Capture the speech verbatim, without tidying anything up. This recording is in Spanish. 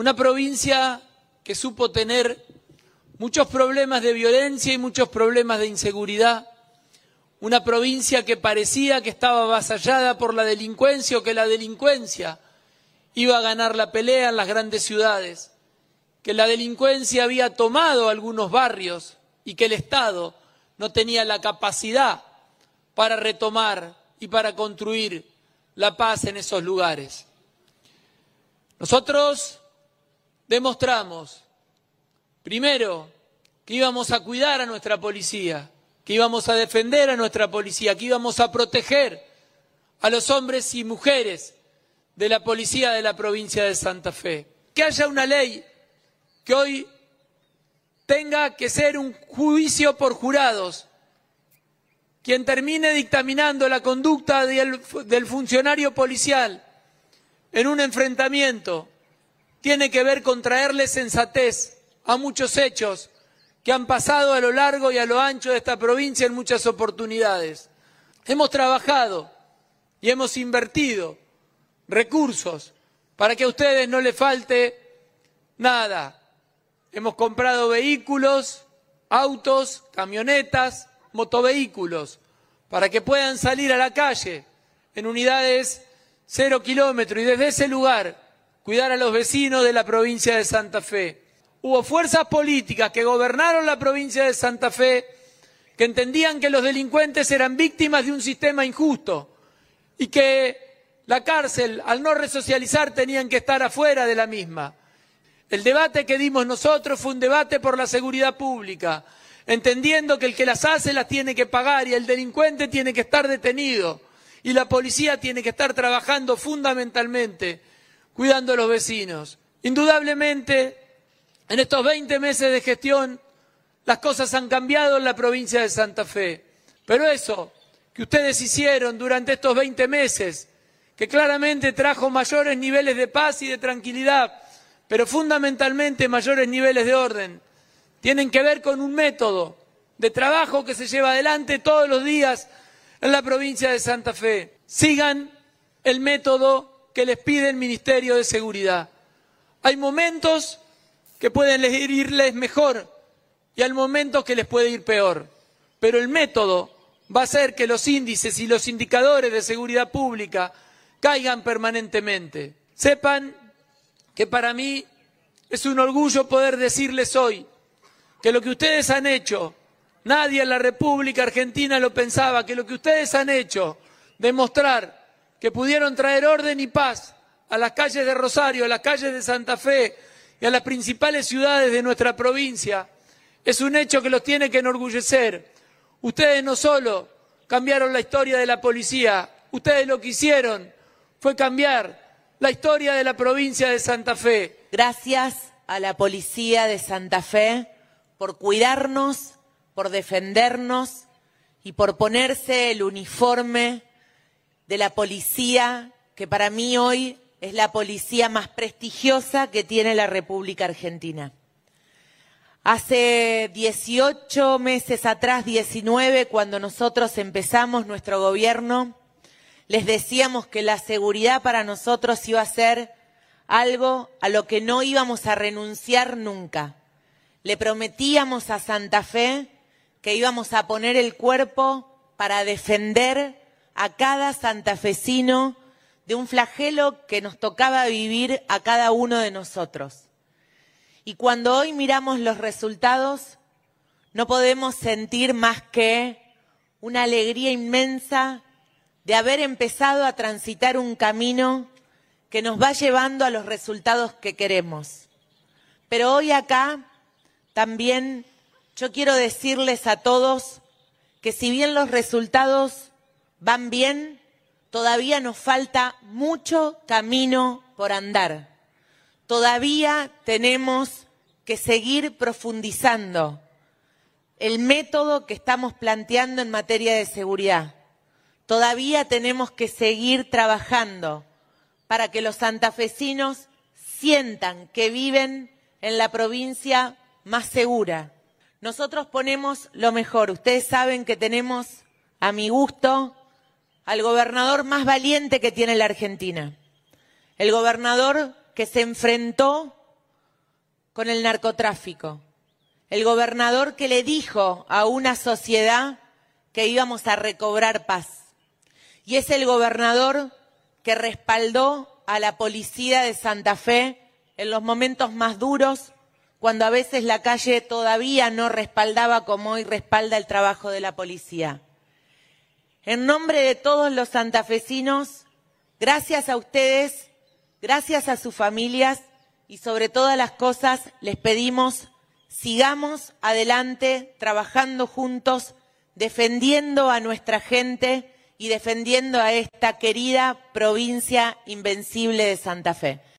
Una provincia que supo tener muchos problemas de violencia y muchos problemas de inseguridad. Una provincia que parecía que estaba avasallada por la delincuencia o que la delincuencia iba a ganar la pelea en las grandes ciudades, que la delincuencia había tomado algunos barrios y que el Estado no tenía la capacidad para retomar y para construir la paz en esos lugares. Nosotros demostramos, primero, que íbamos a cuidar a nuestra policía, que íbamos a defender a nuestra policía, que íbamos a proteger a los hombres y mujeres de la policía de la provincia de Santa Fe. Que haya una ley que hoy tenga que ser un juicio por jurados. Quien termine dictaminando la conducta del, del funcionario policial en un enfrentamiento tiene que ver con traerle sensatez a muchos hechos que han pasado a lo largo y a lo ancho de esta provincia en muchas oportunidades. Hemos trabajado y hemos invertido recursos para que a ustedes no les falte nada. Hemos comprado vehículos, autos, camionetas, motovehículos, para que puedan salir a la calle en unidades cero kilómetros y desde ese lugar cuidar a los vecinos de la provincia de Santa Fe. Hubo fuerzas políticas que gobernaron la provincia de Santa Fe que entendían que los delincuentes eran víctimas de un sistema injusto y que la cárcel, al no resocializar, tenían que estar afuera de la misma. El debate que dimos nosotros fue un debate por la seguridad pública, entendiendo que el que las hace las tiene que pagar y el delincuente tiene que estar detenido y la policía tiene que estar trabajando fundamentalmente cuidando a los vecinos. Indudablemente, en estos veinte meses de gestión, las cosas han cambiado en la provincia de Santa Fe. Pero eso que ustedes hicieron durante estos veinte meses, que claramente trajo mayores niveles de paz y de tranquilidad, pero fundamentalmente mayores niveles de orden, tienen que ver con un método de trabajo que se lleva adelante todos los días en la provincia de Santa Fe. Sigan el método que les pide el Ministerio de Seguridad. Hay momentos que pueden irles mejor y hay momentos que les puede ir peor, pero el método va a hacer que los índices y los indicadores de seguridad pública caigan permanentemente. Sepan que para mí es un orgullo poder decirles hoy que lo que ustedes han hecho, nadie en la República Argentina lo pensaba, que lo que ustedes han hecho, demostrar que pudieron traer orden y paz a las calles de Rosario, a las calles de Santa Fe y a las principales ciudades de nuestra provincia, es un hecho que los tiene que enorgullecer. Ustedes no solo cambiaron la historia de la policía, ustedes lo que hicieron fue cambiar la historia de la provincia de Santa Fe. Gracias a la policía de Santa Fe por cuidarnos, por defendernos y por ponerse el uniforme de la policía, que para mí hoy es la policía más prestigiosa que tiene la República Argentina. Hace dieciocho meses atrás, diecinueve, cuando nosotros empezamos nuestro gobierno, les decíamos que la seguridad para nosotros iba a ser algo a lo que no íbamos a renunciar nunca. Le prometíamos a Santa Fe que íbamos a poner el cuerpo para defender a cada santafesino de un flagelo que nos tocaba vivir a cada uno de nosotros. Y cuando hoy miramos los resultados, no podemos sentir más que una alegría inmensa de haber empezado a transitar un camino que nos va llevando a los resultados que queremos. Pero hoy acá también yo quiero decirles a todos que si bien los resultados van bien, todavía nos falta mucho camino por andar. Todavía tenemos que seguir profundizando el método que estamos planteando en materia de seguridad. Todavía tenemos que seguir trabajando para que los santafesinos sientan que viven en la provincia más segura. Nosotros ponemos lo mejor. Ustedes saben que tenemos, a mi gusto, al gobernador más valiente que tiene la Argentina. El gobernador que se enfrentó con el narcotráfico. El gobernador que le dijo a una sociedad que íbamos a recobrar paz. Y es el gobernador que respaldó a la policía de Santa Fe en los momentos más duros, cuando a veces la calle todavía no respaldaba como hoy respalda el trabajo de la policía. En nombre de todos los santafesinos, gracias a ustedes, gracias a sus familias y sobre todas las cosas les pedimos sigamos adelante trabajando juntos, defendiendo a nuestra gente y defendiendo a esta querida provincia invencible de Santa Fe.